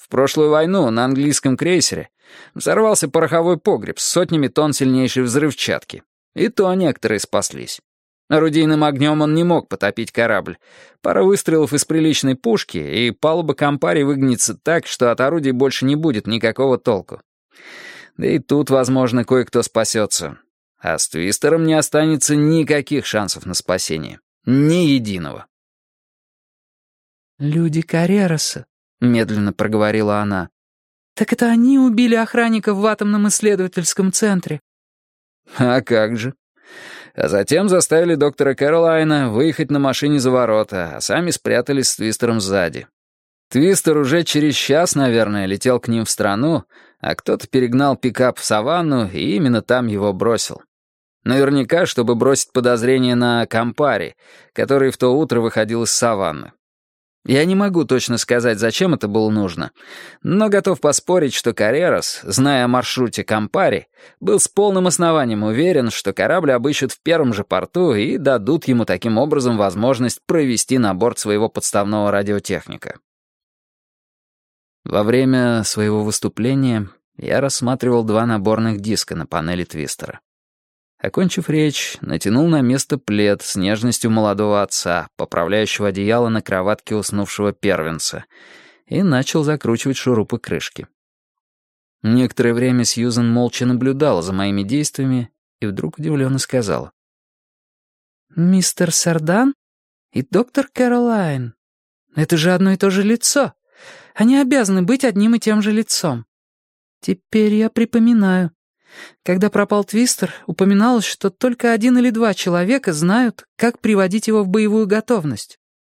В прошлую войну на английском крейсере взорвался пороховой погреб с сотнями тонн сильнейшей взрывчатки. И то некоторые спаслись. Орудийным огнем он не мог потопить корабль. Пара выстрелов из приличной пушки, и палуба Кампари выгнется так, что от орудий больше не будет никакого толку. Да и тут, возможно, кое-кто спасется. А с Твистером не останется никаких шансов на спасение. Ни единого. «Люди Каррероса», — медленно проговорила она. «Так это они убили охранников в атомном исследовательском центре?» А как же. А затем заставили доктора Кэролайна выехать на машине за ворота, а сами спрятались с Твистером сзади. Твистер уже через час, наверное, летел к ним в страну, а кто-то перегнал пикап в саванну и именно там его бросил. Наверняка, чтобы бросить подозрение на Кампари, который в то утро выходил из саванны. Я не могу точно сказать, зачем это было нужно, но готов поспорить, что Каррерос, зная о маршруте Кампари, был с полным основанием уверен, что корабль обыщут в первом же порту и дадут ему таким образом возможность провести на борт своего подставного радиотехника. Во время своего выступления я рассматривал 2 наборных диска на панели Твистера. Окончив речь, натянул на место плед с нежностью молодого отца, поправляющего одеяло на кроватке уснувшего первенца, и начал закручивать шурупы крышки. Некоторое время Сьюзен молча наблюдала за моими действиями и вдруг удивленно сказала: «Мистер Сардан и доктор Кэролайн. Это же одно и то же лицо. Они обязаны быть одним и тем же лицом. Теперь я припоминаю. Когда пропал Твистер, упоминалось, что только 1 или 2 человека знают, как приводить его в боевую готовность».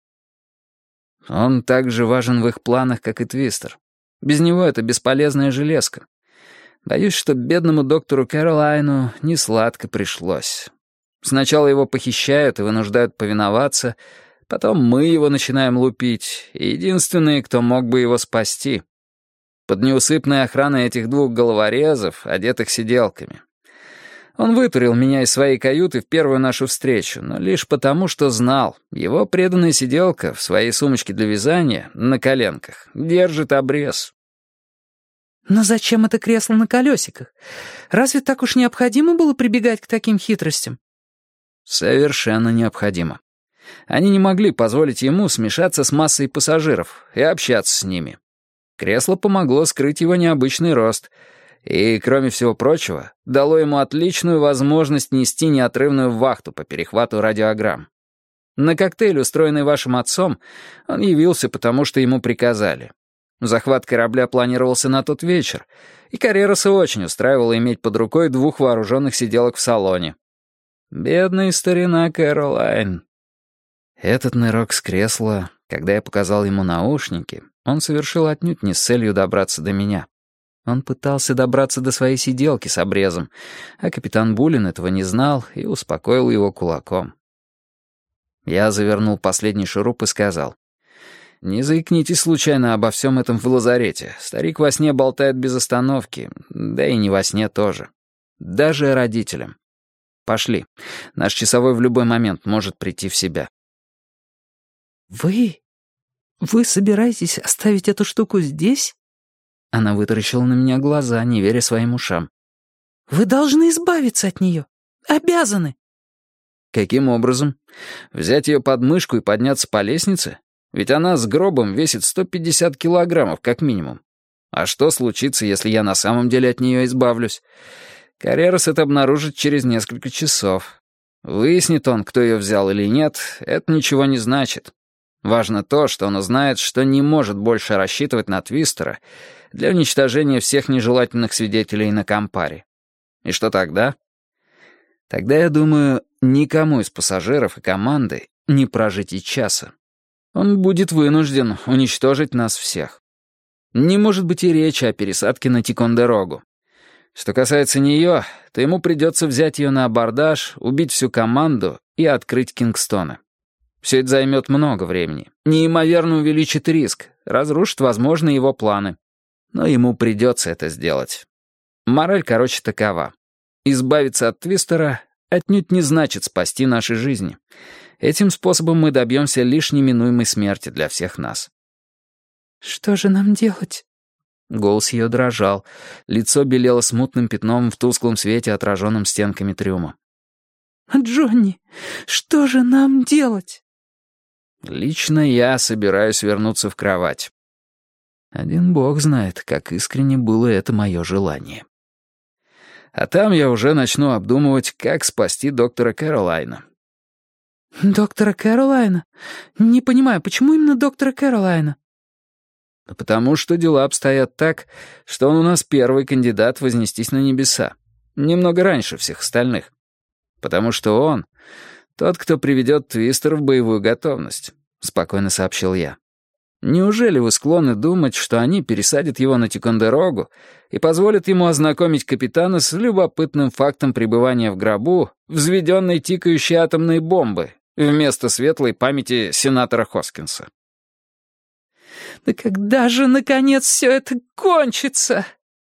«Он так же важен в их планах, как и Твистер. Без него это бесполезная железка. Боюсь, что бедному доктору Кэролайну несладко пришлось. Сначала его похищают и вынуждают повиноваться, потом мы его начинаем лупить, и единственные, кто мог бы его спасти. Под неусыпной охраной этих 2 головорезов, одетых сиделками. Он вытурил меня из своей каюты в первую нашу встречу, но лишь потому, что знал, его преданная сиделка в своей сумочке для вязания, на коленках, держит обрез». «Но зачем это кресло на колесиках? Разве так уж необходимо было прибегать к таким хитростям?» «Совершенно необходимо. Они не могли позволить ему смешаться с массой пассажиров и общаться с ними. Кресло помогло скрыть его необычный рост и, кроме всего прочего, дало ему отличную возможность нести неотрывную вахту по перехвату радиограмм. На коктейль, устроенный вашим отцом, он явился, потому что ему приказали. Захват корабля планировался на тот вечер, и Каррероса очень устраивало иметь под рукой 2 вооруженных сиделок в салоне. Бедная старина Кэролайн». Этот нырок с кресла, когда я показал ему наушники, он совершил отнюдь не с целью добраться до меня. Он пытался добраться до своей сиделки с обрезом, а капитан Булин этого не знал и успокоил его кулаком. Я завернул последний шуруп и сказал: «Не заикнитесь случайно обо всем этом в лазарете. Старик во сне болтает без остановки, да и не во сне тоже. Даже родителям. Пошли. Наш часовой в любой момент может прийти в себя». Вы собираетесь оставить эту штуку здесь?» Она вытаращила на меня глаза, не веря своим ушам. «Вы должны избавиться от нее. Обязаны». «Каким образом? Взять ее под мышку и подняться по лестнице? Ведь она с гробом весит 150 килограммов, как минимум. А что случится, если я на самом деле от нее избавлюсь? Каррерос это обнаружит через несколько часов. Выяснит он, кто ее взял или нет, это ничего не значит. Важно то, что он узнает, что не может больше рассчитывать на Твистера для уничтожения всех нежелательных свидетелей на Кампари. И что тогда? Тогда, я думаю, никому из пассажиров и команды не прожить и часа. Он будет вынужден уничтожить нас всех. Не может быть и речи о пересадке на Тикондерогу. Что касается нее, то ему придется взять ее на абордаж, убить всю команду и открыть Кингстоны. Все это займет много времени, неимоверно увеличит риск, разрушит возможные его планы. Но ему придется это сделать. Мораль, короче, такова. Избавиться от Твистера отнюдь не значит спасти наши жизни. Этим способом мы добьемся лишь неминуемой смерти для всех нас. «Что же нам делать?» Голос ее дрожал, лицо белело смутным пятном в тусклом свете, отраженном стенками трюма. «Джонни, что же нам делать?» «Лично я собираюсь вернуться в кровать. Один бог знает, как искренне было это мое желание. А там я уже начну обдумывать, как спасти доктора Кэролайна». «Доктора Кэролайна? Не понимаю, почему именно доктора Кэролайна?» «Потому что дела обстоят так, что он у нас первый кандидат вознестись на небеса. Немного раньше всех остальных. Потому что он тот, кто приведет Твистер в боевую готовность», — спокойно сообщил я. «Неужели вы склонны думать, что они пересадят его на Тикондерогу и позволят ему ознакомить капитана с любопытным фактом пребывания в гробу взведенной тикающей атомной бомбы вместо светлой памяти сенатора Хоскинса?» «Да когда же, наконец, все это кончится?»